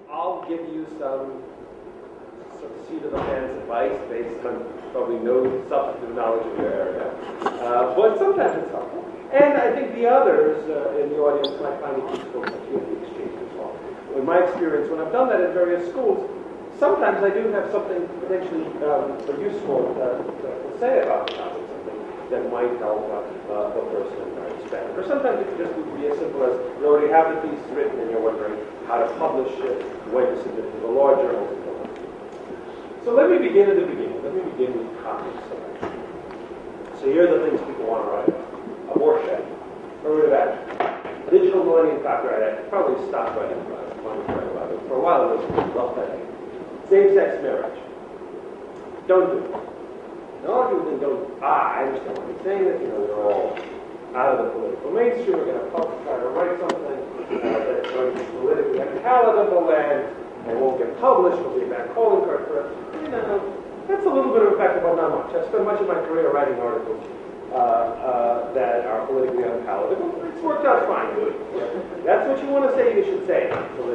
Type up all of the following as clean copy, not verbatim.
I'll give you some sort of seat of the pants advice based on probably no substantive knowledge of your area. But sometimes it's helpful. And I think the others in the audience might find it useful to hear the exchange as well. In my experience, when I've done that in various schools, sometimes I do have something potentially useful to say about the topic, something that might help the person understand. Or sometimes it could just be as simple as you already have the piece written and you're wondering how to publish it, when to submit it to the law journals, and so on. So let me begin at the beginning. Let me begin with copy selection. So here are the things people want to write about. Abortion, affirmative action, digital Millennium Copyright Act. Probably stopped writing about it. For a while it was well pending. Same-sex marriage. Don't do it. And all of you think don't. I understand what he's saying. That they're all out of the political mainstream. We're going to try to write something that's going to be politically unpalatable and won't get published. Will be a bad calling card for us. That's a little bit of effect, but not much. I spent much of my career writing articles that are politically unpalatable. It's worked out fine, good. That's what you want to say, you should say.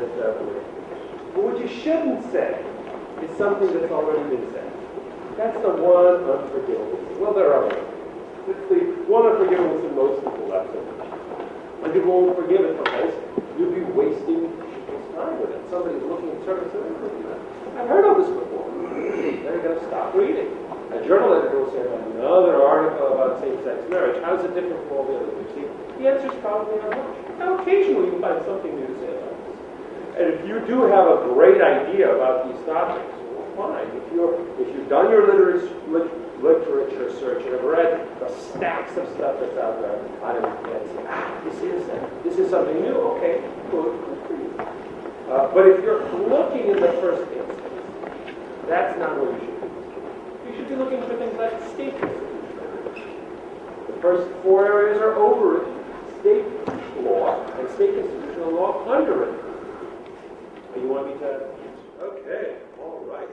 But what you shouldn't say is something that's already been said. That's the one unforgivable thing. Well, there are others. It's the one unforgivable thing most people have said. And people won't forgive it because you'd be wasting people's time with it. Somebody's looking at service and I've heard of this before. They're going to stop reading. A journal editor will say another article about same-sex marriage. How is it different from all the other things? The answer is probably not much. Now, occasionally you find something new to say about this. And if you do have a great idea about these topics, well, fine. If you've done your literature search and have read the stacks of stuff that's out there on it, and say, this is something new. Okay, good for you. But if you're looking in the first instance, that's not what you should do. You should be looking for things like state constitutional. The first four areas are overwritten. State law and state constitutional law underwritten. You want me to? Okay, all right.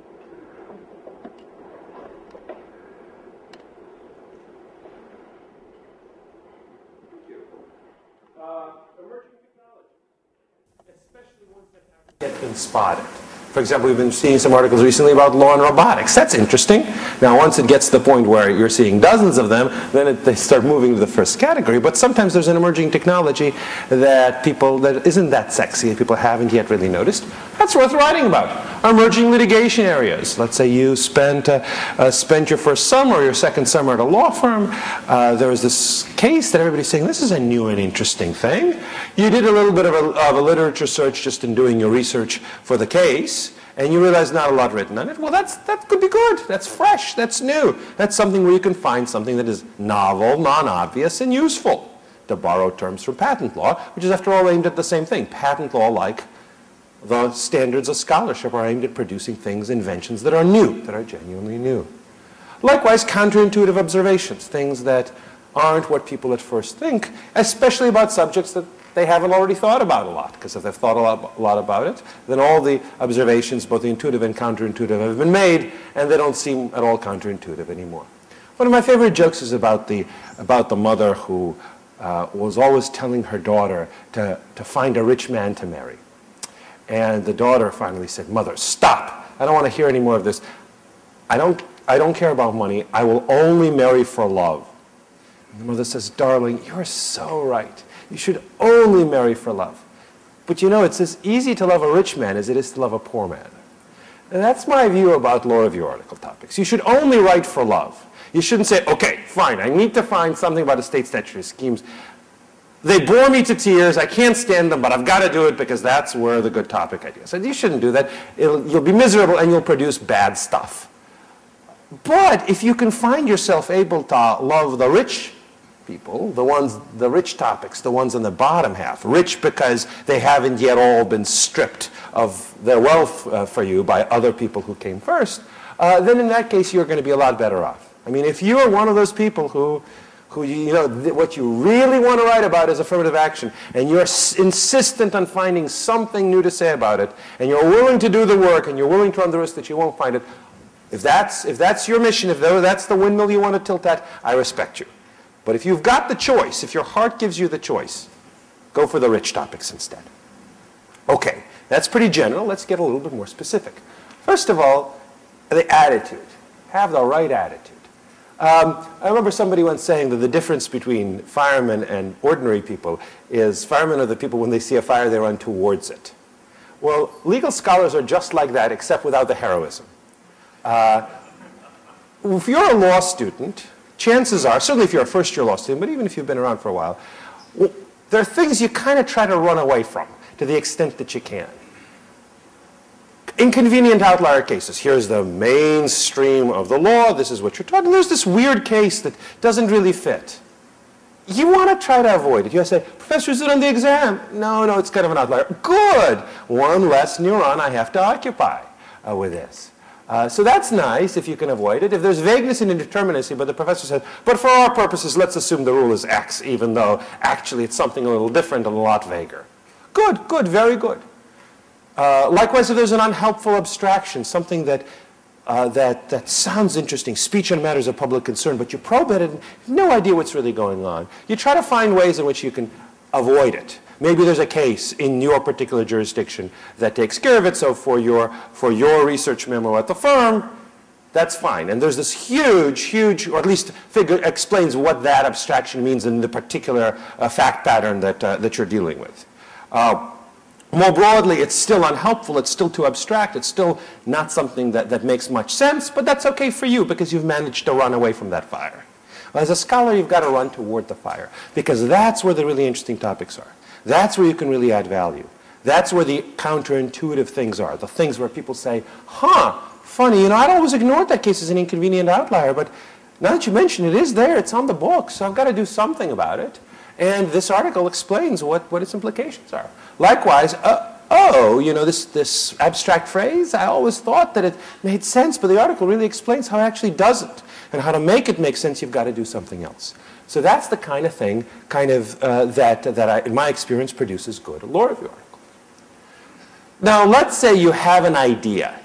Thank you. Emerging technology, especially ones that haven't yet been spotted. For example, we've been seeing some articles recently about law and robotics. That's interesting. Now, once it gets to the point where you're seeing dozens of them, then they start moving to the first category. But sometimes there's an emerging technology that isn't that sexy, that people haven't yet really noticed. That's worth writing about. Emerging litigation areas. Let's say you spent your first summer or your second summer at a law firm. There was this case that everybody's saying, this is a new and interesting thing. You did a little bit of a literature search just in doing your research for the case, and you realize not a lot written on it. Well, that could be good. That's fresh. That's new. That's something where you can find something that is novel, non-obvious, and useful. To borrow terms from patent law, which is, after all, aimed at the same thing. Patent law, like the standards of scholarship, are aimed at producing things, inventions that are new, that are genuinely new. Likewise, counterintuitive observations, things that aren't what people at first think, especially about subjects that they haven't already thought about a lot. Because if they've thought a lot about it, then all the observations, both the intuitive and counterintuitive, have been made, and they don't seem at all counterintuitive anymore. One of my favorite jokes is about the mother who was always telling her daughter to find a rich man to marry. And the daughter finally said, "Mother, stop. I don't want to hear any more of this. I don't care about money. I will only marry for love." And the mother says, "Darling, you're so right. You should only marry for love. But you know, it's as easy to love a rich man as it is to love a poor man." And that's my view about law review article topics. You should only write for love. You shouldn't say, okay, fine, I need to find something about estate statutory schemes. They bore me to tears, I can't stand them, but I've got to do it because that's where the good topic ideas. So you shouldn't do that. You'll be miserable and you'll produce bad stuff. But if you can find yourself able to love the rich people, the rich topics, the ones in the bottom half, rich because they haven't yet all been stripped of their wealth for you by other people who came first, then in that case you're going to be a lot better off. I mean, if you are one of those people who what you really want to write about is affirmative action, and you're insistent on finding something new to say about it, and you're willing to do the work, and you're willing to run the risk that you won't find it, if that's your mission, if that's the windmill you want to tilt at, I respect you. But if you've got the choice, if your heart gives you the choice, go for the rich topics instead. Okay, That's pretty general. Let's get a little bit more specific. First of all, the attitude. Have the right attitude. I remember somebody once saying that the difference between firemen and ordinary people is firemen are the people, when they see a fire, they run towards it. Well, legal scholars are just like that, except without the heroism. If you're a law student, chances are, certainly if you're a first-year law student, but even if you've been around for a while, well, there are things you kind of try to run away from to the extent that you can. Inconvenient outlier cases. Here's the mainstream of the law. This is what you're taught. And there's this weird case that doesn't really fit. You want to try to avoid it. You say, Professor, is it on the exam? No, it's kind of an outlier. Good. One less neuron I have to occupy with this. So that's nice if you can avoid it. If there's vagueness and indeterminacy, but the professor says, but for our purposes, let's assume the rule is X, even though actually it's something a little different and a lot vaguer. Good, very good. Likewise, if there's an unhelpful abstraction, something that sounds interesting, speech on matters of public concern, but you probe it and have no idea what's really going on, you try to find ways in which you can avoid it. Maybe there's a case in your particular jurisdiction that takes care of it, so for your research memo at the firm, that's fine. And there's this huge, or at least explains what that abstraction means in the particular fact pattern that you're dealing with. More broadly, it's still unhelpful, it's still too abstract, it's still not something that makes much sense, but that's okay for you because you've managed to run away from that fire. Well, as a scholar, you've got to run toward the fire because that's where the really interesting topics are. That's where you can really add value. That's where the counterintuitive things are, the things where people say, funny, I'd always ignored that case as an inconvenient outlier, but now that you mention it, it is there, it's on the books, so I've got to do something about it. And this article explains what its implications are. Likewise, this abstract phrase, I always thought that it made sense, but the article really explains how it actually doesn't. And how to make it make sense, you've got to do something else. So that's the kind of thing, that in my experience, produces good law review articles. Now, let's say you have an idea.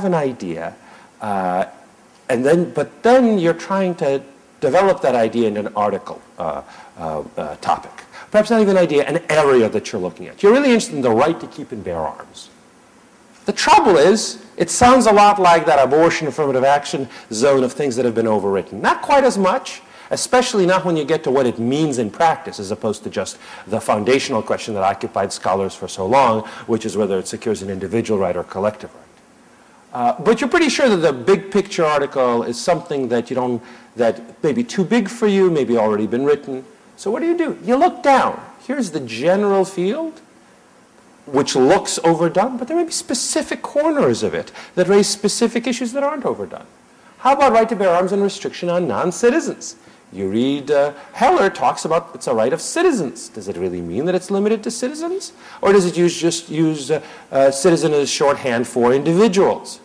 But then you're trying to develop that idea in an article topic. Perhaps not even an idea, an area that you're looking at. You're really interested in the right to keep and bear arms. The trouble is, it sounds a lot like that abortion affirmative action zone of things that have been overwritten. Not quite as much, especially not when you get to what it means in practice, as opposed to just the foundational question that occupied scholars for so long, which is whether it secures an individual right or collective right. But you're pretty sure that the big picture article is something that that may be too big for you, maybe already been written. So what do? You look down. Here's the general field, which looks overdone, but there may be specific corners of it that raise specific issues that aren't overdone. How about right to bear arms and restriction on non-citizens? You read Heller talks about it's a right of citizens. Does it really mean that it's limited to citizens? Or does it just use citizen as shorthand for individuals?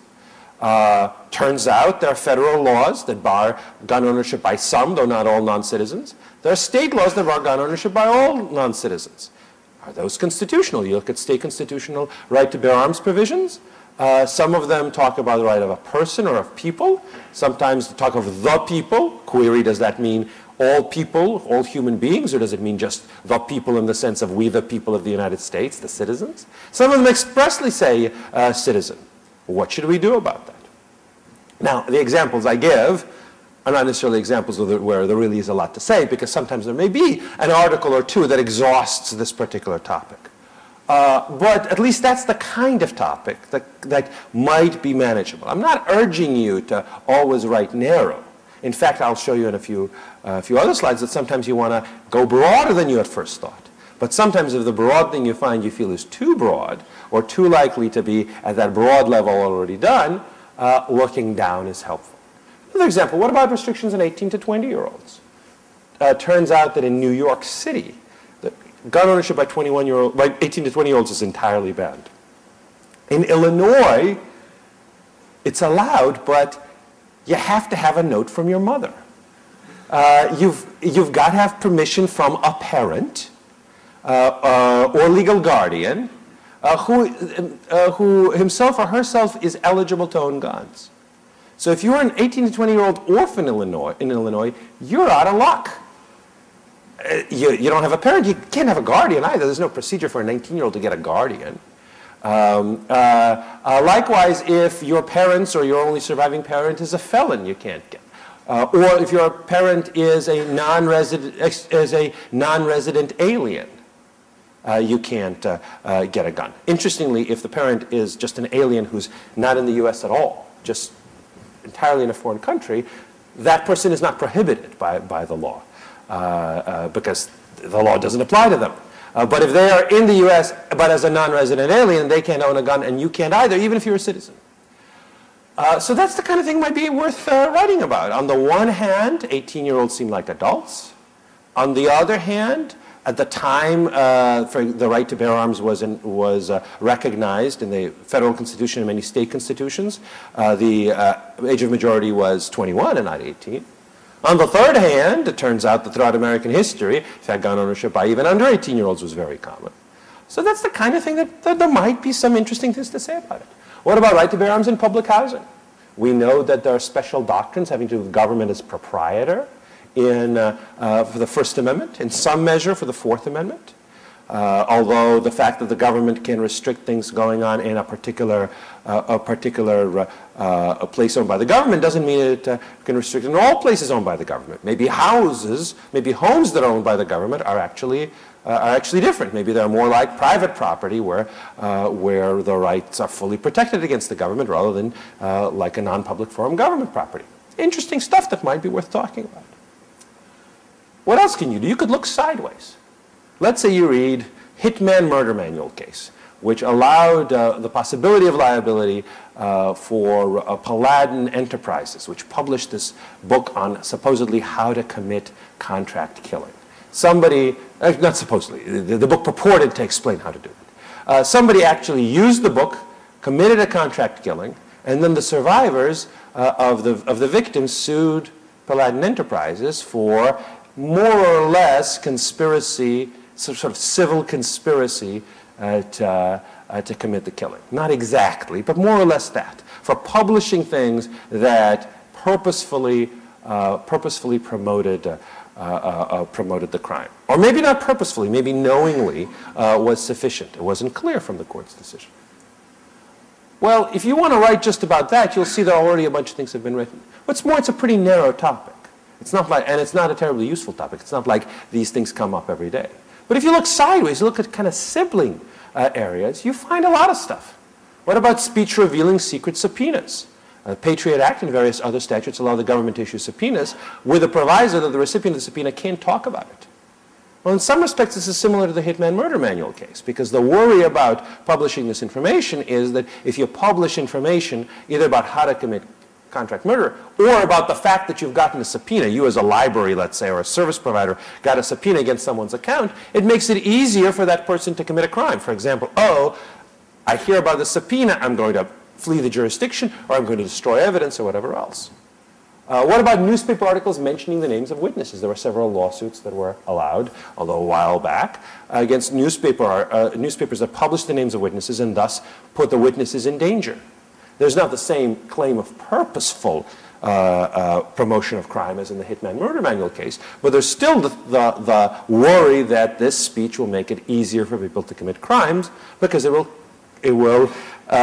Turns out there are federal laws that bar gun ownership by some, though not all, non-citizens. There are state laws that bar gun ownership by all non-citizens. Are those constitutional? You look at state constitutional right to bear arms provisions. Some of them talk about the right of a person or of people. Sometimes they talk of the people. Query, does that mean all people, all human beings, or does it mean just the people in the sense of we the people of the United States, the citizens? Some of them expressly say citizen. What should we do about that? Now, the examples I give are not necessarily examples where there really is a lot to say, because sometimes there may be an article or two that exhausts this particular topic. But at least that's the kind of topic that might be manageable. I'm not urging you to always write narrow. In fact, I'll show you in a few other slides that sometimes you want to go broader than you at first thought. But sometimes if the broad thing you find you feel is too broad or too likely to be at that broad level already done, looking down is helpful. Another example, what about restrictions on 18 to 20-year-olds? Turns out that in New York City, gun ownership by 18 to 20-year-olds is entirely banned. In Illinois, it's allowed, but you have to have a note from your mother. You've got to have permission from a parent or legal guardian who himself or herself is eligible to own guns. So if you're an 18 to 20-year-old orphan in Illinois, you're out of luck. You don't have a parent. You can't have a guardian either. There's no procedure for a 19-year-old to get a guardian. Likewise, if your parents or your only surviving parent is a felon, you can't get. Or if your parent is a non-resident alien, you can't get a gun. Interestingly, if the parent is just an alien who's not in the U.S. at all, just entirely in a foreign country, that person is not prohibited by the law because the law doesn't apply to them. But if they are in the U.S. but as a non-resident alien, they can't own a gun, and you can't either, even if you're a citizen. So that's the kind of thing might be worth writing about. On the one hand, 18-year-olds seem like adults. On the other hand, at the time for the right to bear arms was recognized in the federal constitution and many state constitutions, the age of majority was 21 and not 18. On the third hand, it turns out that throughout American history, in fact, gun ownership by even under 18-year-olds was very common. So that's the kind of thing that there might be some interesting things to say about it. What about right to bear arms in public housing? We know that there are special doctrines having to do with government as proprietor for the First Amendment, in some measure for the Fourth Amendment. Although the fact that the government can restrict things going on in a particular place owned by the government doesn't mean it can restrict it in all places owned by the government. Maybe houses, maybe homes that are owned by the government are actually different. Maybe they're more like private property where the rights are fully protected against the government rather than like a non-public forum government property. Interesting stuff that might be worth talking about. What else can you do? You could look sideways. Let's say you read Hitman Murder Manual case, which allowed the possibility of liability for Paladin Enterprises, which published this book on supposedly how to commit contract killing. Somebody, not supposedly, the book purported to explain how to do it. Somebody actually used the book, committed a contract killing, and then the survivors of the victims sued Paladin Enterprises for more or less conspiracy, sort of civil conspiracy to commit the killing. Not exactly, but more or less that. For publishing things that purposefully promoted the crime. Or maybe not purposefully, maybe knowingly was sufficient. It wasn't clear from the court's decision. Well, if you want to write just about that, you'll see that already a bunch of things have been written. What's more, it's a pretty narrow topic. It's not like, and it's not a terribly useful topic. It's not like these things come up every day. But if you look sideways, you look at kind of sibling areas, you find a lot of stuff. What about speech revealing secret subpoenas? The Patriot Act and various other statutes allow the government to issue subpoenas with a proviso that the recipient of the subpoena can't talk about it. Well, in some respects, this is similar to the Hitman Murder Manual case, because the worry about publishing this information is that if you publish information either about how to commit contract murder, or about the fact that you've gotten a subpoena, you as a library, let's say, or a service provider, got a subpoena against someone's account, it makes it easier for that person to commit a crime. For example, oh, I hear about the subpoena, I'm going to flee the jurisdiction, or I'm going to destroy evidence, or whatever else. What about newspaper articles mentioning the names of witnesses? There were several lawsuits that were allowed, although a while back, against newspapers that published the names of witnesses and thus put the witnesses in danger. There's not the same claim of purposeful promotion of crime as in the Hitman Murder Manual case, but there's still the worry that this speech will make it easier for people to commit crimes because it will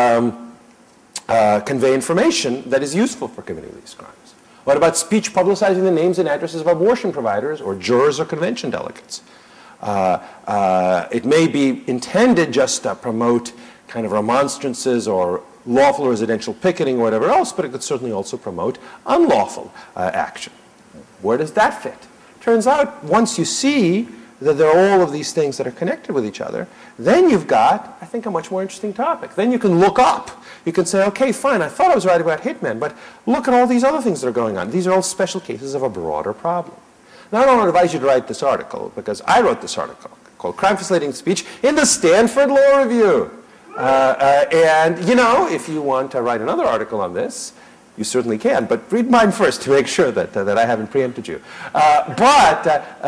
convey information that is useful for committing these crimes. What about speech publicizing the names and addresses of abortion providers or jurors or convention delegates? It may be intended just to promote kind of remonstrances or lawful residential picketing or whatever else, but it could certainly also promote unlawful action. Where does that fit? Turns out once you see that there are all of these things that are connected with each other, then you've got, I think, a much more interesting topic. Then you can look up. You can say, okay, fine, I thought I was right about Hitman, but look at all these other things that are going on. These are all special cases of a broader problem. Now, I don't advise you to write this article, because I wrote this article called Crime Facilitating Speech in the Stanford Law Review. And, you know, if you want to write another article on this, you certainly can, but read mine first to make sure that I haven't preempted you. But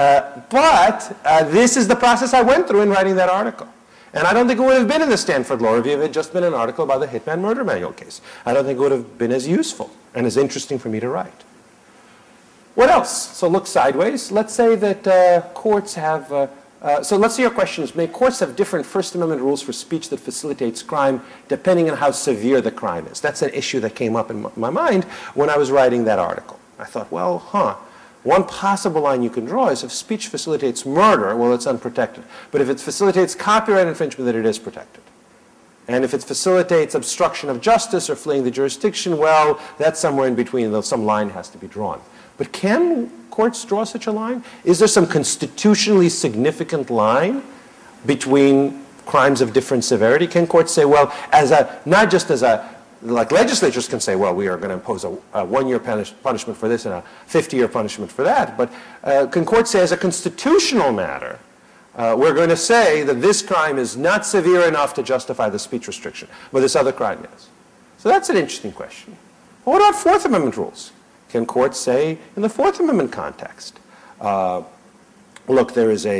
this is the process I went through in writing that article. And I don't think it would have been in the Stanford Law Review if it had just been an article about the Hitman Murder Manual case. I don't think it would have been as useful and as interesting for me to write. What else? So look sideways. Let's say that courts have So let's see your questions. May courts have different First Amendment rules for speech that facilitates crime depending on how severe the crime is? That's an issue that came up in my mind when I was writing that article. I thought, well, one possible line you can draw is if speech facilitates murder, well, it's unprotected. But if it facilitates copyright infringement, then it is protected. And if it facilitates obstruction of justice or fleeing the jurisdiction, well, that's somewhere in between, though some line has to be drawn. But can courts draw such a line? Is there some constitutionally significant line between crimes of different severity? Can courts say, well, not just as a, like legislatures can say, well, we are going to impose a one-year punishment for this and a 50-year punishment for that, but can courts say as a constitutional matter, we're going to say that this crime is not severe enough to justify the speech restriction, but this other crime is? So that's an interesting question. Well, what about Fourth Amendment rules? Can courts say in the Fourth Amendment context, look, there is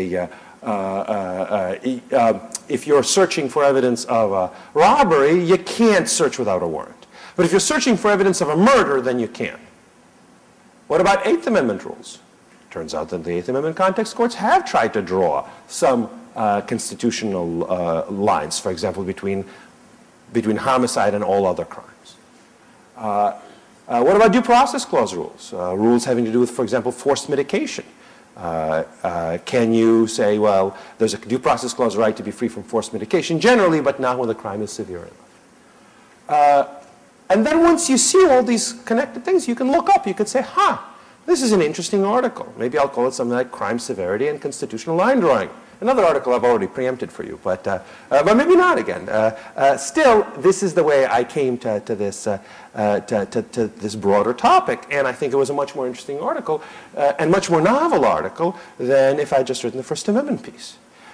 if you're searching for evidence of a robbery, you can't search without a warrant. But if you're searching for evidence of a murder, then you can. What about Eighth Amendment rules? Turns out that in the Eighth Amendment context, courts have tried to draw some constitutional lines, for example, between homicide and all other crimes. What about due process clause rules? Rules having to do with, for example, forced medication. Can you say, well, there's a due process clause right to be free from forced medication generally, but not when the crime is severe enough? And then once you see all these connected things, you can look up. You could say, this is an interesting article. Maybe I'll call it something like crime severity and constitutional line drawing. Another article I've already preempted for you, but maybe not again. Still, this is the way I came to this broader topic, and I think it was a much more interesting article and much more novel article than if I had just written the First Amendment piece.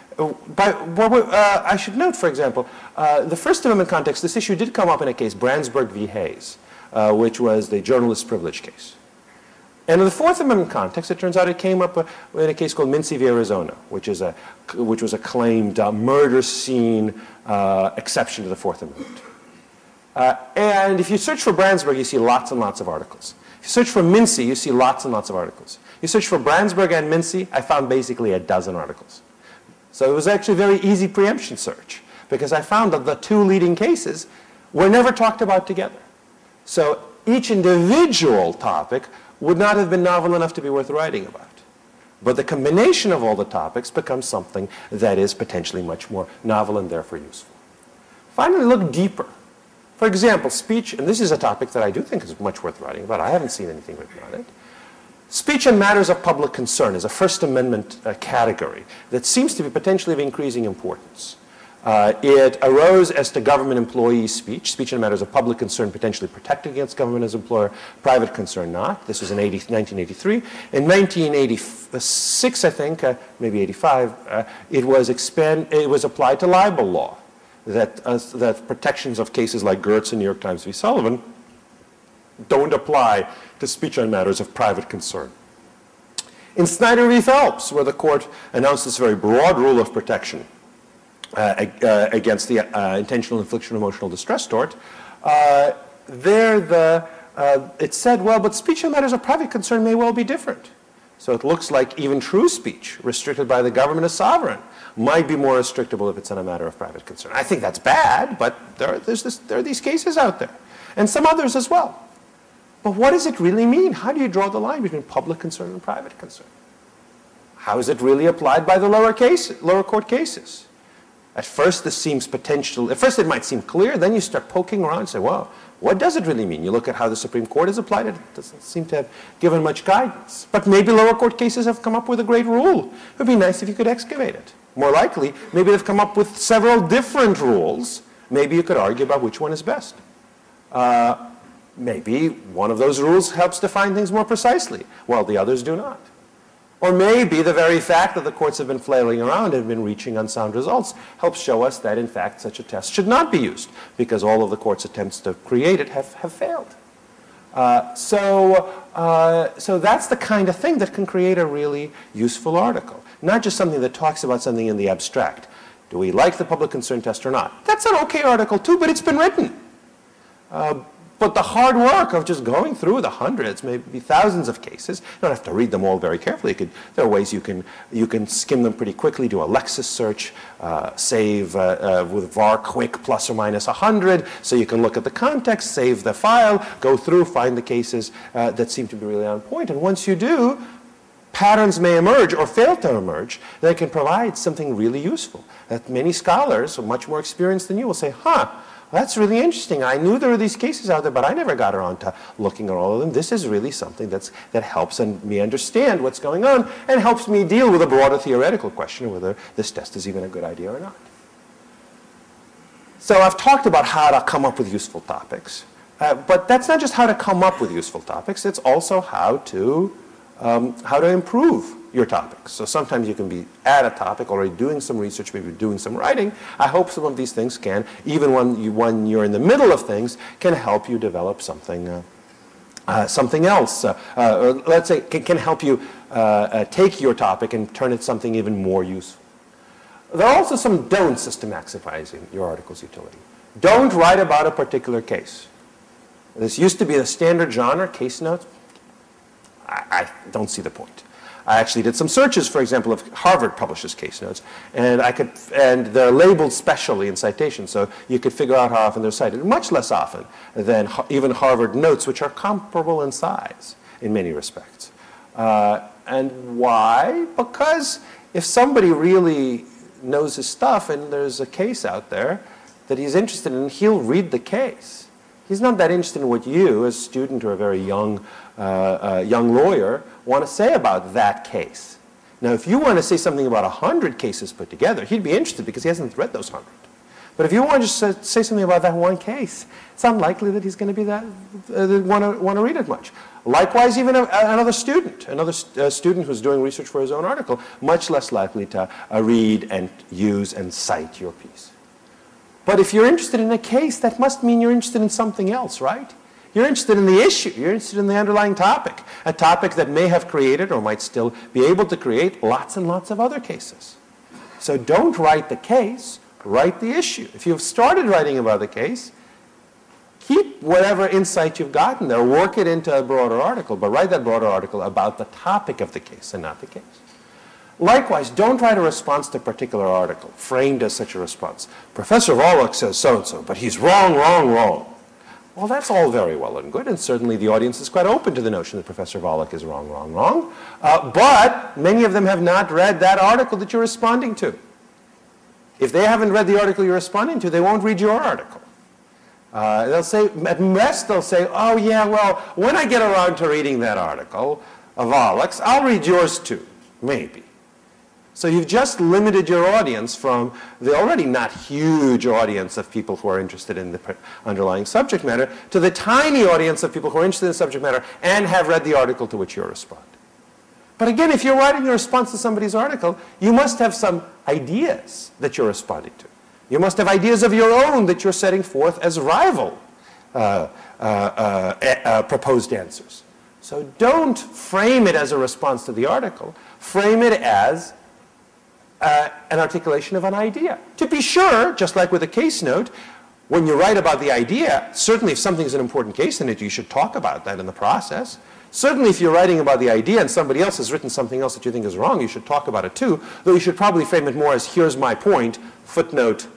I should note, for example, the First Amendment context, this issue did come up in a case, Brandsburg v. Hayes, which was the journalist privilege case. And in the Fourth Amendment context, it turns out it came up in a case called Mincy v. Arizona, which was a claimed murder scene exception to the Fourth Amendment. And if you search for Brandsburg, you see lots and lots of articles. If you search for Mincy, you see lots and lots of articles. You search for Brandsburg and Mincy, I found basically a dozen articles. So it was actually a very easy preemption search, because I found that the two leading cases were never talked about together. So each individual topic would not have been novel enough to be worth writing about. But the combination of all the topics becomes something that is potentially much more novel and therefore useful. Finally, look deeper. For example, speech, and this is a topic that I do think is much worth writing about. I haven't seen anything written on it. Speech on matters of public concern is a First Amendment category that seems to be potentially of increasing importance. It arose as to government employee speech on matters of public concern potentially protected against government as employer, private concern not. This was in 1983. In 1986, I think, maybe 85, it was applied to libel law, that protections of cases like Gertz and New York Times v. Sullivan don't apply to speech on matters of private concern. In Snyder v. Phelps, where the court announced this very broad rule of protection against the intentional infliction of emotional distress tort, it said, well, but speech on matters of private concern may well be different. So it looks like even true speech restricted by the government as sovereign might be more restrictable if it's on a matter of private concern. I think that's bad, but there are these cases out there, and some others as well. But what does it really mean? How do you draw the line between public concern and private concern? How is it really applied by the lower court cases? At first, this seems potential. At first, it might seem clear. Then you start poking around and say, well, what does it really mean? You look at how the Supreme Court has applied it. It doesn't seem to have given much guidance. But maybe lower court cases have come up with a great rule. It would be nice if you could excavate it. More likely, maybe they've come up with several different rules. Maybe you could argue about which one is best. Maybe one of those rules helps define things more precisely, while the others do not. Or maybe the very fact that the courts have been flailing around and have been reaching unsound results helps show us that, in fact, such a test should not be used, because all of the court's attempts to create it have failed. So that's the kind of thing that can create a really useful article, not just something that talks about something in the abstract. Do we like the public concern test or not? That's an okay article, too, but it's been written. But the hard work of just going through the hundreds, maybe thousands of cases, you don't have to read them all very carefully. There are ways you can skim them pretty quickly, do a Lexis search, save with var quick plus or minus 100, so you can look at the context, save the file, go through, find the cases that seem to be really on point. And once you do, patterns may emerge or fail to emerge that can provide something really useful. That many scholars, much more experienced than you, will say, that's really interesting. I knew there were these cases out there, but I never got around to looking at all of them. This is really something that helps me understand what's going on and helps me deal with a broader theoretical question of whether this test is even a good idea or not. So I've talked about how to come up with useful topics. But that's not just how to come up with useful topics. It's also how to improve your topics. So sometimes you can be at a topic, already doing some research, maybe doing some writing. I hope some of these things can, even when you're in the middle of things, can help you develop something else. Or let's say can help you take your topic and turn it something even more useful. There are also some don'ts as to maximizing your article's utility. Don't write about a particular case. This used to be the standard genre, case notes. I don't see the point. I actually did some searches, for example, if Harvard publishes case notes, and they're labeled specially in citations, so you could figure out how often they're cited, much less often than even Harvard notes, which are comparable in size in many respects. And why? Because if somebody really knows his stuff and there's a case out there that he's interested in, he'll read the case. He's not that interested in what you, as a student or a very young lawyer, want to say about that case. Now, if you want to say something about 100 cases put together, he'd be interested because he hasn't read those 100. But if you want to just say something about that one case, it's unlikely that he's going to be want to read it much. Likewise, even another student who's doing research for his own article, much less likely to read and use and cite your piece. But if you're interested in a case, that must mean you're interested in something else, right? You're interested in the issue. You're interested in the underlying topic, a topic that may have created or might still be able to create lots and lots of other cases. So don't write the case, write the issue. If you've started writing about the case, keep whatever insight you've gotten there, work it into a broader article, but write that broader article about the topic of the case and not the case. Likewise, don't write a response to a particular article, framed as such a response. Professor Wallach says so-and-so, but he's wrong, wrong, wrong. Well, that's all very well and good, and certainly the audience is quite open to the notion that Professor Wallach is wrong, wrong, wrong. But many of them have not read that article that you're responding to. If they haven't read the article you're responding to, they won't read your article. They'll say, at best, they'll say, oh, yeah, well, when I get around to reading that article of Wallach's, I'll read yours too, maybe. So you've just limited your audience from the already not huge audience of people who are interested in the underlying subject matter to the tiny audience of people who are interested in the subject matter and have read the article to which you're responding. But again, if you're writing a response to somebody's article, you must have some ideas that you're responding to. You must have ideas of your own that you're setting forth as rival proposed answers. So don't frame it as a response to the article. Frame it as an articulation of an idea. To be sure, just like with a case note, when you write about the idea, certainly if something's an important case in it, you should talk about that in the process. Certainly if you're writing about the idea and somebody else has written something else that you think is wrong, you should talk about it too, though you should probably frame it more as, here's my point, footnote,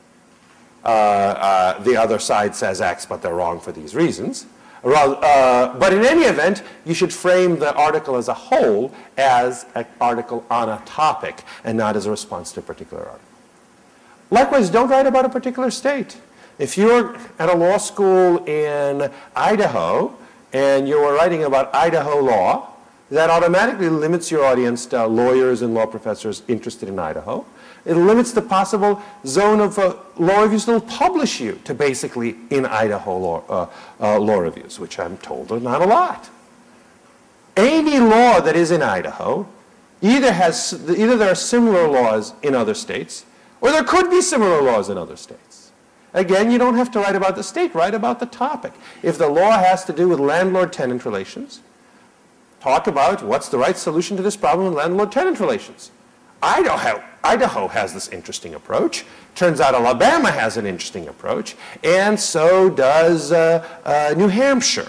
the other side says X, but they're wrong for these reasons. But in any event, you should frame the article as a whole as an article on a topic and not as a response to a particular article. Likewise, don't write about a particular state. If you're at a law school in Idaho and you're writing about Idaho law, that automatically limits your audience to lawyers and law professors interested in Idaho. It limits the possible zone of law reviews that will publish you to basically in Idaho law reviews, which I'm told are not a lot. Any law that is in Idaho, either there are similar laws in other states, or there could be similar laws in other states. Again, you don't have to write about the state, write about the topic. If the law has to do with landlord-tenant relations, talk about what's the right solution to this problem in landlord-tenant relations. Idaho has this interesting approach. Turns out Alabama has an interesting approach, and so does New Hampshire.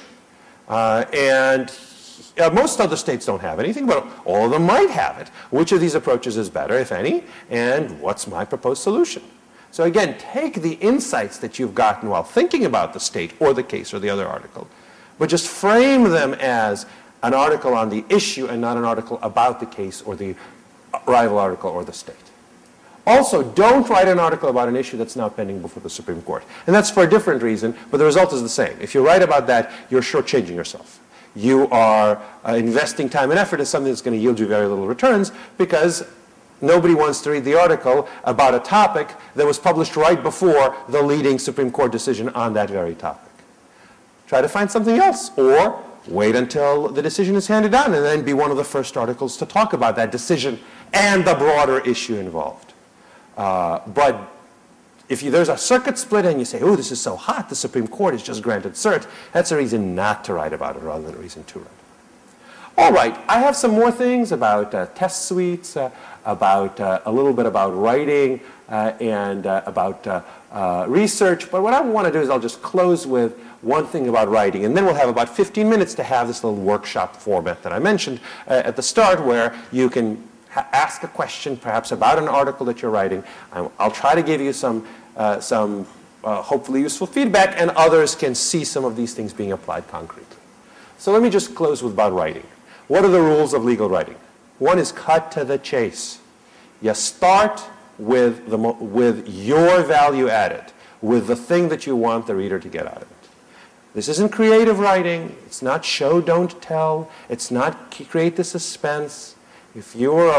Most other states don't have anything, but all of them might have it. Which of these approaches is better, if any, and what's my proposed solution? So again, take the insights that you've gotten while thinking about the state or the case or the other article, but just frame them as an article on the issue and not an article about the case or the rival article or the state. Also, don't write an article about an issue that's now pending before the Supreme Court. And that's for a different reason, but the result is the same. If you write about that, you're shortchanging yourself. You are investing time and effort in something that's going to yield you very little returns because nobody wants to read the article about a topic that was published right before the leading Supreme Court decision on that very topic. Try to find something else, or wait until the decision is handed down and then be one of the first articles to talk about that decision and the broader issue involved. But if there's a circuit split and you say, oh, this is so hot, the Supreme Court has just granted cert, that's a reason not to write about it rather than a reason to write. All right, I have some more things about test suites, about a little bit about writing, and about research. But what I want to do is I'll just close with one thing about writing, and then we'll have about 15 minutes to have this little workshop format that I mentioned at the start, where you can ask a question perhaps about an article that you're writing. I'll try to give you some hopefully useful feedback, and others can see some of these things being applied concretely. So let me just close with about writing. What are the rules of legal writing? One is cut to the chase. You start with your value added, with the thing that you want the reader to get out of it. This isn't creative writing. It's not show, don't tell. It's not create the suspense. If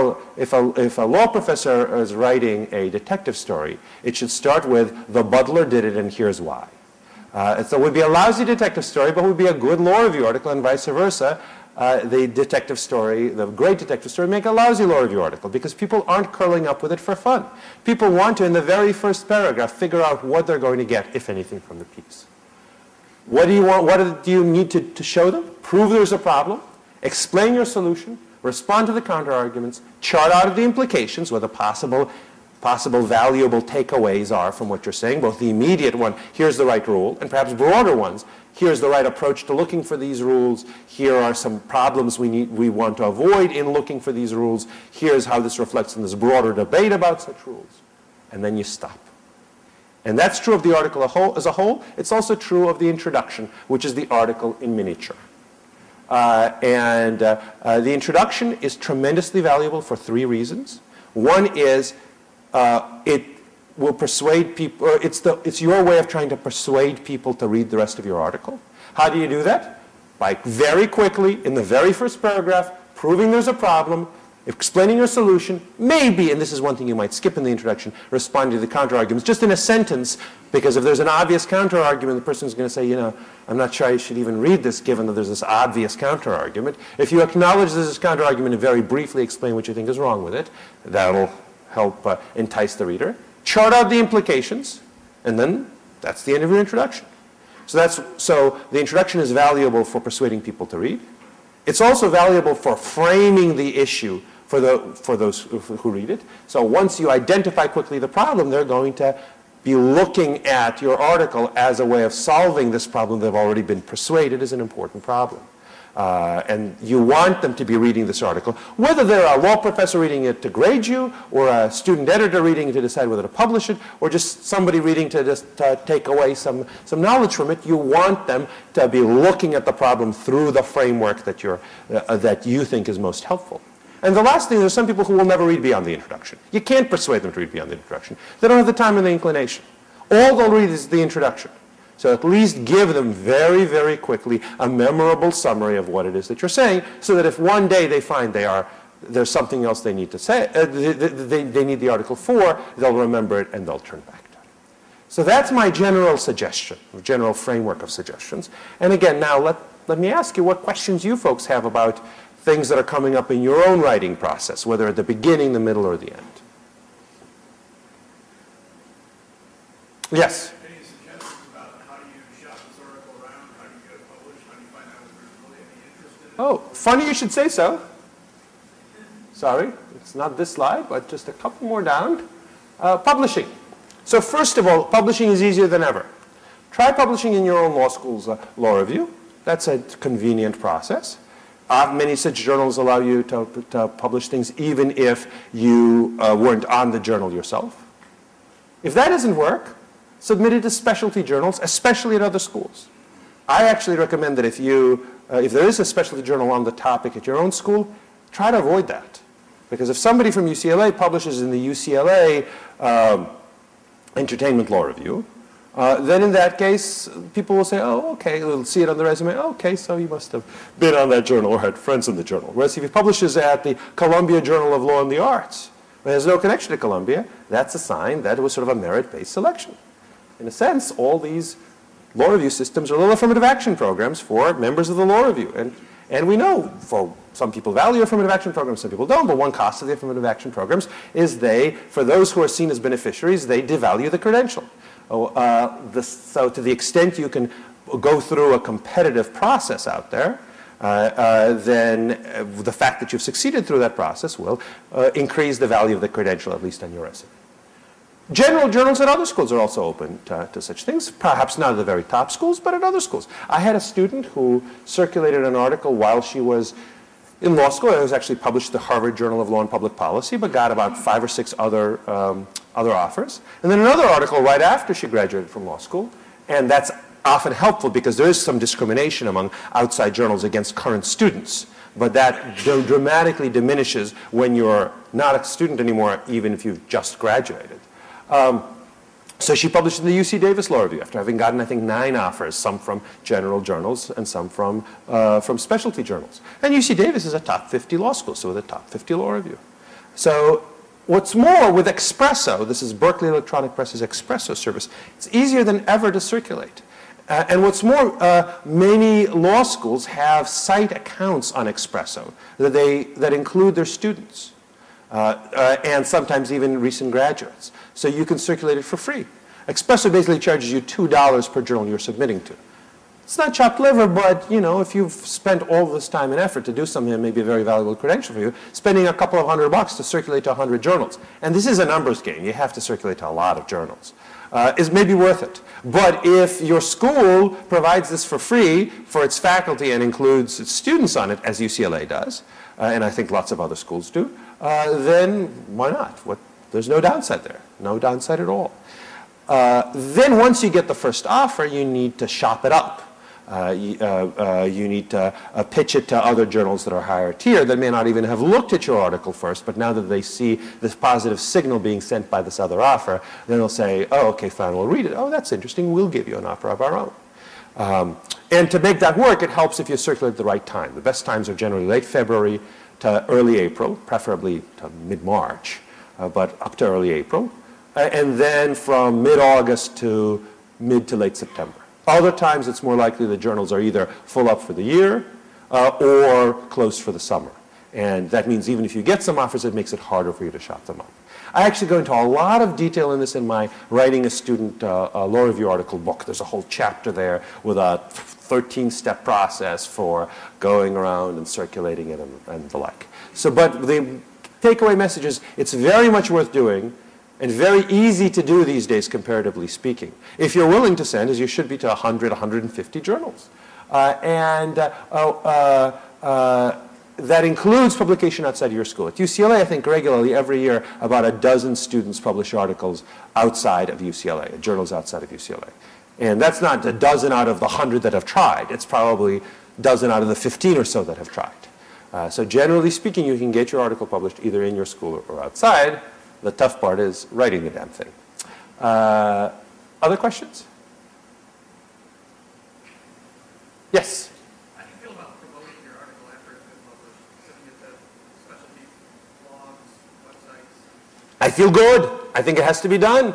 a law professor is writing a detective story, it should start with the butler did it and here's why. So it would be a lousy detective story, but it would be a good law review article, and vice versa. The detective story, the great detective story, make a lousy law review article because people aren't curling up with it for fun. People want to, in the very first paragraph, figure out what they're going to get, if anything, from the piece. What do you want? What do you need to show them? Prove there's a problem. Explain your solution. Respond to the counter-arguments. Chart out the implications, what the possible valuable takeaways are from what you're saying, both the immediate one, here's the right rule, and perhaps broader ones, here's the right approach to looking for these rules, here are some problems we want to avoid in looking for these rules, here's how this reflects in this broader debate about such rules. And then you stop. And that's true of the article as a whole. It's also true of the introduction, which is the article in miniature. The introduction is tremendously valuable for three reasons. One is it will persuade people, or it's your way of trying to persuade people to read the rest of your article. How do you do that? By very quickly, in the very first paragraph, proving there's a problem, explaining your solution, maybe, and this is one thing you might skip in the introduction, responding to the counter-arguments, just in a sentence, because if there's an obvious counter-argument, the person's going to say, I'm not sure I should even read this given that there's this obvious counter-argument. If you acknowledge there's this counter-argument and very briefly explain what you think is wrong with it, that'll help entice the reader. Chart out the implications, and then that's the end of your introduction. So the introduction is valuable for persuading people to read. It's also valuable for framing the issue for those who read it. So once you identify quickly the problem, they're going to be looking at your article as a way of solving this problem they've already been persuaded is an important problem. And you want them to be reading this article, whether they're a law professor reading it to grade you, or a student editor reading it to decide whether to publish it, or just somebody reading to just take away some knowledge from it. You want them to be looking at the problem through the framework that you think is most helpful. And the last thing, there's some people who will never read beyond the introduction. You can't persuade them to read beyond the introduction. They don't have the time and the inclination. All they'll read is the introduction. So at least give them very, very quickly a memorable summary of what it is that you're saying, so that if one day they find there's something else they need to say, they need the article for, they'll remember it and they'll turn back to it. So that's my general suggestion, general framework of suggestions. And again, now let me ask you what questions you folks have about things that are coming up in your own writing process, whether at the beginning, the middle, or the end. Yes? Any suggestions about how you shop this article around? How do you get it published? How do you find out if there's really any interest in it? Oh, funny you should say so. Sorry, it's not this slide, but just a couple more down. Publishing. So first of all, publishing is easier than ever. Try publishing in your own law school's law review. That's a convenient process. Many such journals allow you to publish things even if you weren't on the journal yourself. If that doesn't work, submit it to specialty journals, especially at other schools. I actually recommend that if there is a specialty journal on the topic at your own school, try to avoid that. Because if somebody from UCLA publishes in the UCLA Entertainment Law Review, then in that case, people will say, oh, okay, they'll see it on the resume, oh, okay, so you must have been on that journal or had friends in the journal. Whereas if he publishes at the Columbia Journal of Law and the Arts, but has no connection to Columbia, that's a sign that it was sort of a merit-based selection. In a sense, all these law review systems are little affirmative action programs for members of the law review. And we know for some people value affirmative action programs, some people don't, but one cost of the affirmative action programs is for those who are seen as beneficiaries, they devalue the credential. So to the extent you can go through a competitive process out there, then the fact that you've succeeded through that process will increase the value of the credential, at least on your resume. General journals at other schools are also open to such things, perhaps not at the very top schools, but at other schools. I had a student who circulated an article while she was in law school. It was actually published in the Harvard Journal of Law and Public Policy, but got about 5 or 6 other offers. And then another article right after she graduated from law school, and that's often helpful because there is some discrimination among outside journals against current students. But that dramatically diminishes when you're not a student anymore, even if you've just graduated. So she published in the UC Davis Law Review after having gotten, I think, 9 offers, some from general journals and some from specialty journals. And UC Davis is a top 50 law school, so with a top 50 law review. So what's more, with Expresso, this is Berkeley Electronic Press's Expresso service, it's easier than ever to circulate. And what's more, many law schools have site accounts on Expresso that include their students. And sometimes even recent graduates. So you can circulate it for free. Expresso basically charges you $2 per journal you're submitting to. It's not chopped liver, but if you've spent all this time and effort to do something that may be a very valuable credential for you, spending a couple of $100 to circulate to 100 journals, and this is a numbers game, you have to circulate to a lot of journals, is maybe worth it. But if your school provides this for free for its faculty and includes its students on it, as UCLA does, and I think lots of other schools do, then why not? There's no downside there. No downside at all. Then once you get the first offer, you need to shop it up. You need to pitch it to other journals that are higher tier that may not even have looked at your article first, but now that they see this positive signal being sent by this other offer, then they'll say, oh, okay, fine, we'll read it. Oh, that's interesting. We'll give you an offer of our own. And to make that work, it helps if you circulate at the right time. The best times are generally late February to early April, preferably to mid-March, but up to early April. And then from mid-August to mid to late September. Other times it's more likely the journals are either full up for the year or closed for the summer. And that means even if you get some offers, it makes it harder for you to shop them up. I actually go into a lot of detail in this in my Writing a Student Law Review article book. There's a whole chapter there with a 13-step process for going around and circulating it and the like. So, but the takeaway message is it's very much worth doing and very easy to do these days, comparatively speaking. If you're willing to send, as you should be, to 100, 150 journals. That includes publication outside your school. At UCLA, I think regularly every year about a dozen students publish articles outside of UCLA, journals outside of UCLA. And that's not a dozen out of the 100 that have tried. It's probably a dozen out of the 15 or so that have tried. So generally speaking, you can get your article published either in your school or outside. The tough part is writing the damn thing. Other questions? Yes? How do you feel about promoting your article after it's been published, sending it to specialty blogs, websites? I feel good. I think it has to be done.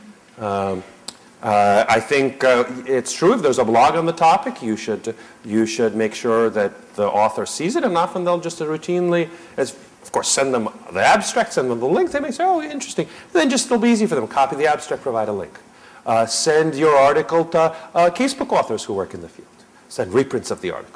I think it's true. If there's a blog on the topic, you should make sure that the author sees it, and often they'll just routinely, of course, send them the abstract, send them the link. They may say, oh, interesting. And then just it'll be easy for them. Copy the abstract, provide a link. Send your article to casebook authors who work in the field. Send reprints of the article.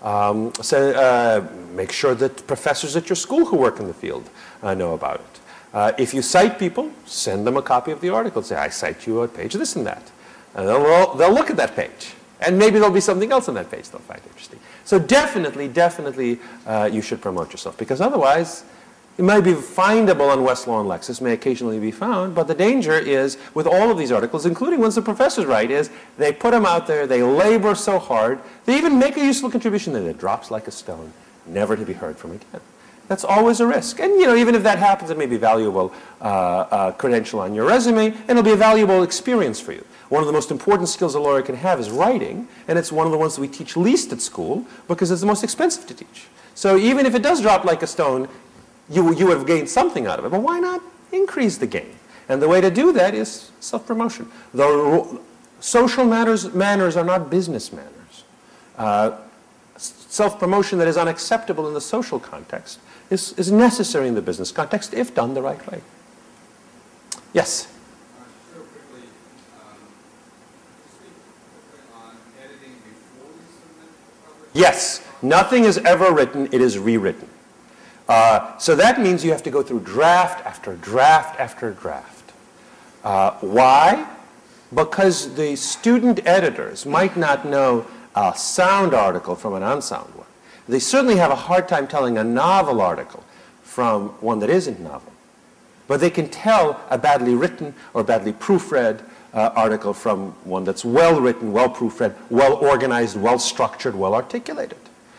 Make sure that professors at your school who work in the field know about it. If you cite people, send them a copy of the article. Say, I cite you at page this and that. And they'll look at that page. And maybe there'll be something else on that page they'll find interesting. So definitely, you should promote yourself. Because otherwise, it might be findable on Westlaw and Lexis, may occasionally be found, but the danger is, with all of these articles, including ones the professors write, is they put them out there, they labor so hard, they even make a useful contribution, then it drops like a stone, never to be heard from again. That's always a risk. And even if that happens, it may be a valuable credential on your resume, and it'll be a valuable experience for you. One of the most important skills a lawyer can have is writing, and it's one of the ones that we teach least at school because it's the most expensive to teach. So even if it does drop like a stone, you would have gained something out of it. But why not increase the gain? And the way to do that is self-promotion. Social manners are not business manners. Self-promotion that is unacceptable in the social context is necessary in the business context if done the right way. Yes? Real quickly, speak quickly on editing before you submit the publication? Yes. Nothing is ever written. It is rewritten. So that means you have to go through draft after draft after draft. Why? Because the student editors might not know a sound article from an unsound one. They certainly have a hard time telling a novel article from one that isn't novel. But they can tell a badly written or badly proofread article from one that's well written, well proofread, well organized, well structured, well articulated.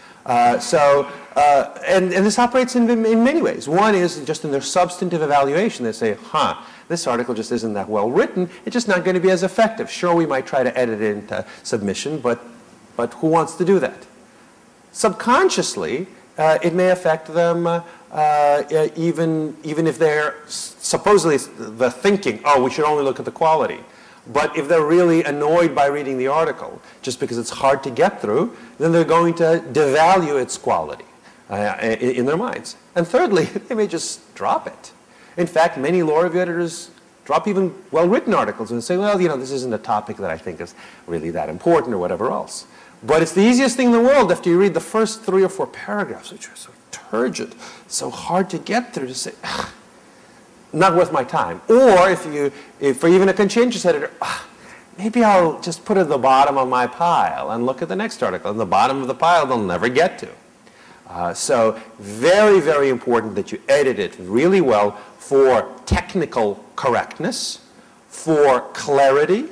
And this operates in many ways. One is just in their substantive evaluation. They say, this article just isn't that well written. It's just not going to be as effective. Sure, we might try to edit it into submission, but who wants to do that? Subconsciously, it may affect them even if they're supposedly the thinking, we should only look at the quality. But if they're really annoyed by reading the article, just because it's hard to get through, then they're going to devalue its quality in their minds. And thirdly, they may just drop it. In fact, many law review editors drop even well-written articles and say, well, this isn't a topic that I think is really that important or whatever else. But it's the easiest thing in the world after you read the first 3 or 4 paragraphs, which are so turgid, so hard to get through, to say, not worth my time. Or if for even a conscientious editor, maybe I'll just put it at the bottom of my pile and look at the next article. And the bottom of the pile they'll never get to. So very, very important that you edit it really well for technical correctness, for clarity,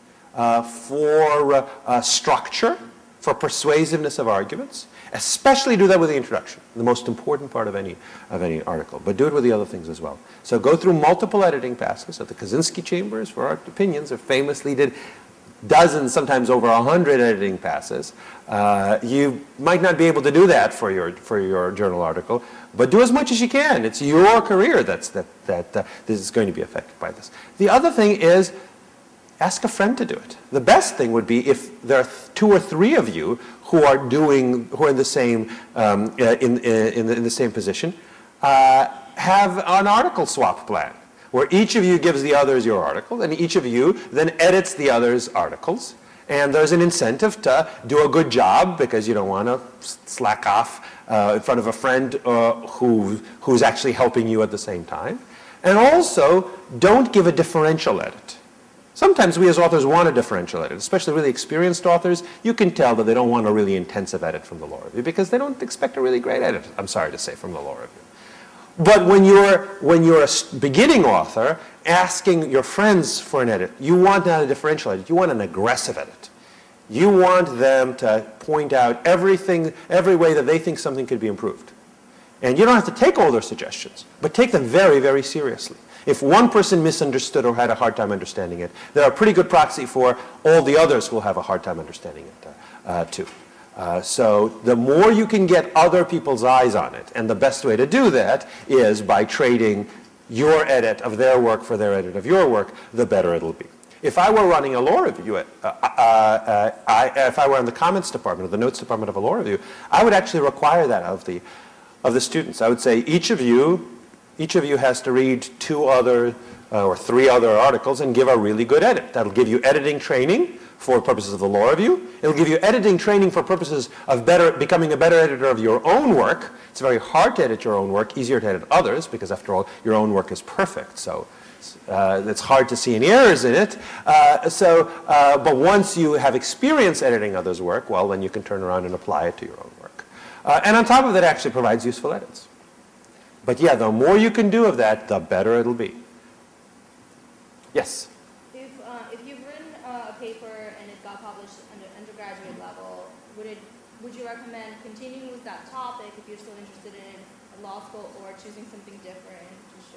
for structure, for persuasiveness of arguments. Especially do that with the introduction, the most important part of any article. But do it with the other things as well. So go through multiple editing passes. At the Kaczynski Chambers, for Art Opinions, famously did dozens, sometimes over 100 editing passes. You might not be able to do that for your journal article, but do as much as you can. It's your career that this is going to be affected by this. The other thing is, ask a friend to do it. The best thing would be if there are 2 or 3 of you who are in the same in the same position. Have an article swap plan where each of you gives the others your article, and each of you then edits the other's articles. And there's an incentive to do a good job because you don't want to slack off in front of a friend who's actually helping you at the same time. And also, don't give a differential edit. Sometimes we as authors want a differential edit, especially really experienced authors. You can tell that they don't want a really intensive edit from the law review because they don't expect a really great edit, I'm sorry to say, from the law review. But when you're a beginning author asking your friends for an edit, you want not a differential edit, you want an aggressive edit. You want them to point out every way that they think something could be improved. And you don't have to take all their suggestions, but take them very, very seriously. If one person misunderstood or had a hard time understanding it, they're a pretty good proxy for all the others who will have a hard time understanding it too. So the more you can get other people's eyes on it, and the best way to do that is by trading your edit of their work for their edit of your work, the better it'll be. If I were running a law review, if I were in the comments department or the notes department of a law review, I would actually require that of the students. I would say each of you has to read 2 other or 3 other articles and give a really good edit. That'll give you editing training for purposes of the law review. It'll give you editing training for purposes of becoming a better editor of your own work. It's very hard to edit your own work, easier to edit others, because after all, your own work is perfect. So it's hard to see any errors in it. But once you have experience editing others' work, well, then you can turn around and apply it to your own work. And on top of that, it actually provides useful edits. But yeah, the more you can do of that, the better it'll be. Yes? If you've written a paper and it got published at an undergraduate level, would you recommend continuing with that topic if you're still interested in a law school, or choosing something different to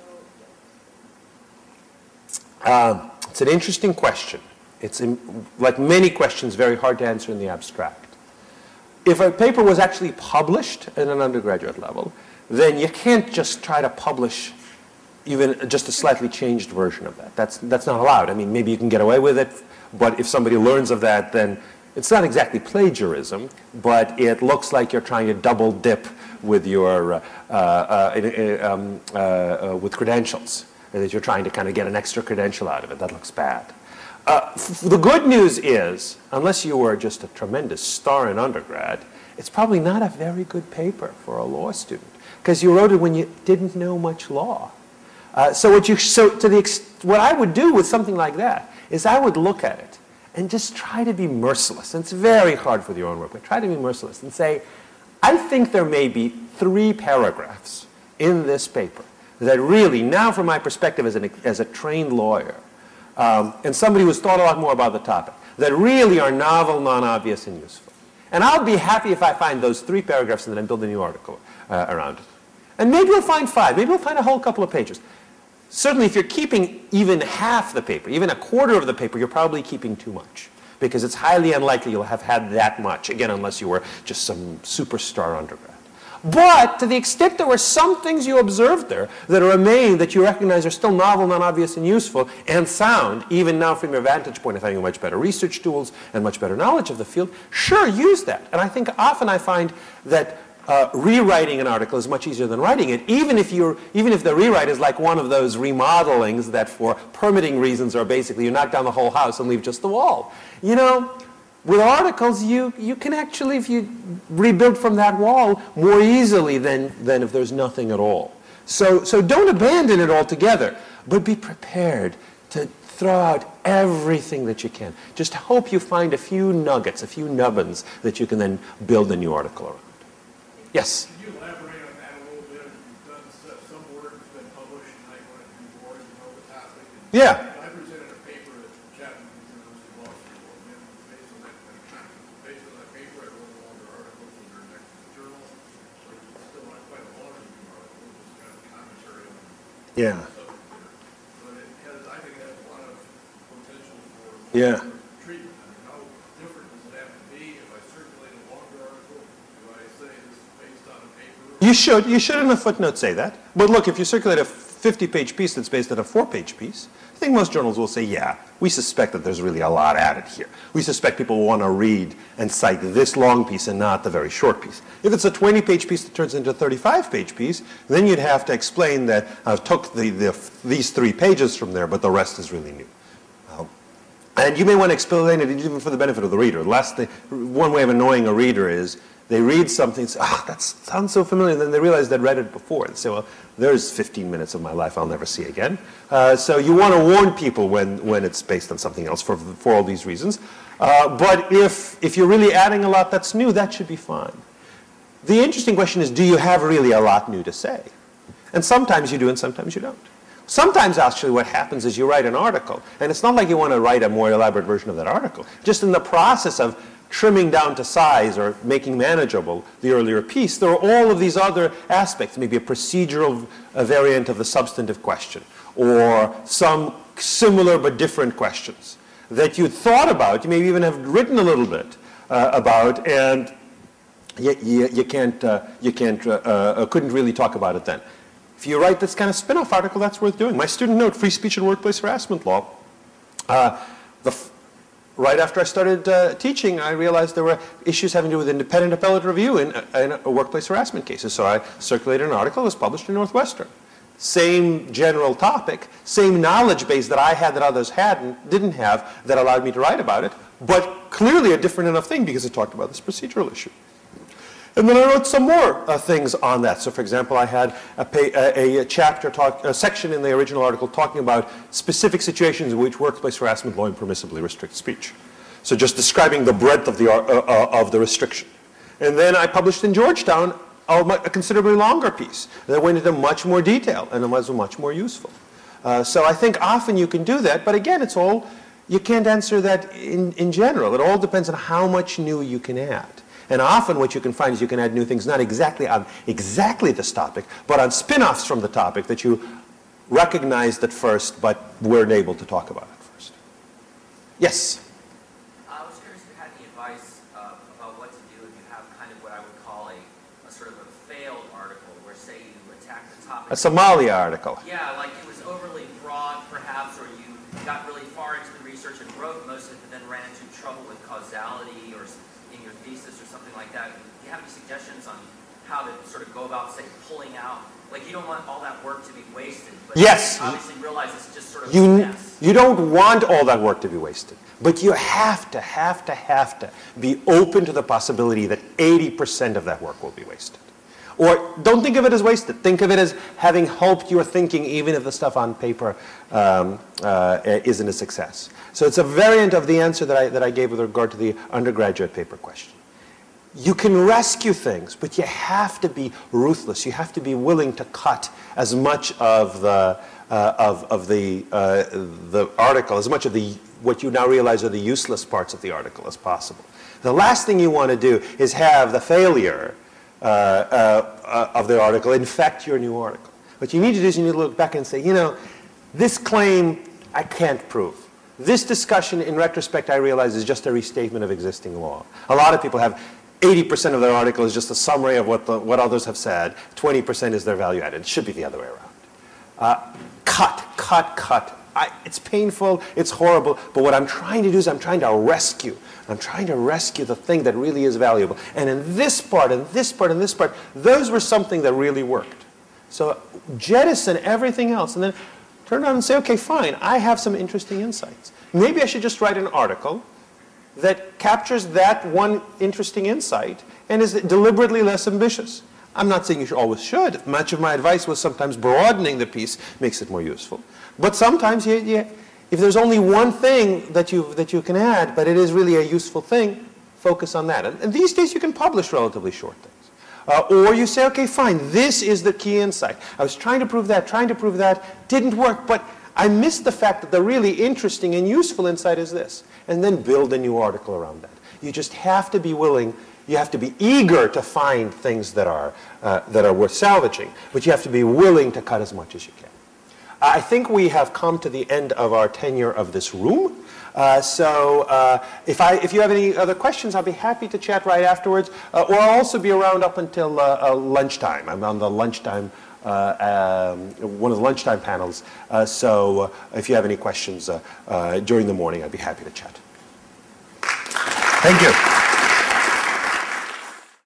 show? It's an interesting question. It's, like many questions, very hard to answer in the abstract. If a paper was actually published at an undergraduate level, then you can't just try to publish even just a slightly changed version of that. That's not allowed. I mean, maybe you can get away with it, but if somebody learns of that, then it's not exactly plagiarism, but it looks like you're trying to double dip with your with credentials. That you're trying to kind of get an extra credential out of it. That looks bad. The good news is, unless you were just a tremendous star in undergrad, it's probably not a very good paper for a law student, because you wrote it when you didn't know much law. What I would do with something like that is I would look at it and just try to be merciless. And it's very hard for your own work, but try to be merciless and say, I think there may be 3 paragraphs in this paper that really, now from my perspective as a trained lawyer, and somebody who's thought a lot more about the topic, that really are novel, non-obvious, and useful. And I'll be happy if I find those 3 paragraphs and then build a new article around it. And maybe you'll find 5. Maybe you'll find a whole couple of pages. Certainly, if you're keeping even half the paper, even a quarter of the paper, you're probably keeping too much, because it's highly unlikely you'll have had that much, again, unless you were just some superstar undergrad. But to the extent there were some things you observed there that remain that you recognize are still novel, non-obvious, and useful, and sound, even now from your vantage point of having much better research tools and much better knowledge of the field, sure, use that. And I think often I find that rewriting an article is much easier than writing it, even if the rewrite is like one of those remodelings that for permitting reasons are basically you knock down the whole house and leave just the wall. You know, with articles, you can actually, if you rebuild from that wall, more easily than if there's nothing at all. So don't abandon it altogether, but be prepared to throw out everything that you can. Just hope you find a few nuggets, a few nubbins that you can then build a new article around. Yes? Can you elaborate on that a little bit? You've done some work that's been published, and I want to do more, you know, the topic. Yeah. I presented a paper at Chapman University Law School, and then based on that paper, I wrote a longer article for their next journal. So it's still not quite a long review article, it's kind of commentary on Yeah. the subject there. But it has, I think it has a lot of potential for Yeah. treatment. I mean, how different does it have to be if I circulate a longer article? Do I say this is based on a paper? You should in a footnote say that. But look, if you circulate a 50-page piece that's based on a 4-page piece, I think most journals will say, yeah, we suspect that there's really a lot added here. We suspect people want to read and cite this long piece and not the very short piece. If it's a 20-page piece that turns into a 35-page piece, then you'd have to explain that I took these 3 pages from there, but the rest is really new. And you may want to explain it even for the benefit of the reader. One way of annoying a reader is they read something and say, that sounds so familiar, and then they realize they'd read it before. And say, well, there's 15 minutes of my life I'll never see again. So you want to warn people when it's based on something else for all these reasons. But if you're really adding a lot that's new, that should be fine. The interesting question is, do you have really a lot new to say? And sometimes you do and sometimes you don't. Sometimes actually what happens is you write an article, and it's not like you want to write a more elaborate version of that article. Just in the process of trimming down to size or making manageable the earlier piece, there are all of these other aspects, maybe a procedural variant of the substantive question, or some similar but different questions that you thought about, you maybe even have written a little bit about, and you couldn't really talk about it then. If you write this kind of spin-off article, that's worth doing. My student note, Free Speech and Workplace Harassment Law. Right after I started teaching, I realized there were issues having to do with independent appellate review in workplace harassment cases. So I circulated an article that was published in Northwestern. Same general topic, same knowledge base that I had that others didn't have that allowed me to write about it, but clearly a different enough thing because it talked about this procedural issue. And then I wrote some more things on that. So, for example, I had a section in the original article talking about specific situations in which workplace harassment law impermissibly restricts speech. So just describing the breadth of the restriction. And then I published in Georgetown a considerably longer piece that went into much more detail and it was much more useful. So I think often you can do that, but again, it's all, you can't answer that in general. It all depends on how much new you can add. And often what you can find is you can add new things, not exactly on exactly this topic, but on spin-offs from the topic that you recognized at first, but weren't able to talk about at first. Yes? I was curious if you had any advice about what to do if you have kind of what I would call a sort of a failed article, where say you attack the topic. A Somalia article. Yeah, like it was overly broad perhaps, or you got really far into the research and wrote most of it, but then ran into trouble with causality or in your thesis or something like that. Do you have any suggestions on how to sort of go about, say, pulling out? Like, you don't want all that work to be wasted, but yes. You obviously realize it's just sort of a mess. You don't want all that work to be wasted, but you have to be open to the possibility that 80% of that work will be wasted. Or don't think of it as wasted. Think of it as having helped your thinking, even if the stuff on paper isn't a success. So it's a variant of the answer that I gave with regard to the undergraduate paper question. You can rescue things, but you have to be ruthless. You have to be willing to cut as much of the article, as much of what you now realize are the useless parts of the article as possible. The last thing you want to do is have the failure of the article infect your new article. What you need to do is you need to look back and say, you know, this claim I can't prove. This discussion, in retrospect, I realize is just a restatement of existing law. A lot of people have 80% of their article is just a summary of what others have said. 20% is their value added. It should be the other way around. Cut. It's painful. It's horrible. But what I'm trying to do is I'm trying to rescue the thing that really is valuable. And in this part, and this part, and this part, those were something that really worked. So jettison everything else and then turn around and say, okay, fine, I have some interesting insights. Maybe I should just write an article that captures that one interesting insight and is deliberately less ambitious. I'm not saying you always should. Much of my advice was sometimes broadening the piece makes it more useful. But sometimes, if there's only one thing that you can add, but it is really a useful thing, focus on that. And these days you can publish relatively short things. Or you say, okay, fine, this is the key insight. I was trying to prove that, didn't work, but I missed the fact that the really interesting and useful insight is this. And then build a new article around that. You just have to be willing, you have to be eager to find things that are worth salvaging, but you have to be willing to cut as much as you can. I think we have come to the end of our tenure of this room. If you have any other questions, I'll be happy to chat right afterwards. Or I'll also be around up until lunchtime. I'm on the lunchtime, one of the lunchtime panels. So if you have any questions during the morning, I'd be happy to chat. Thank you.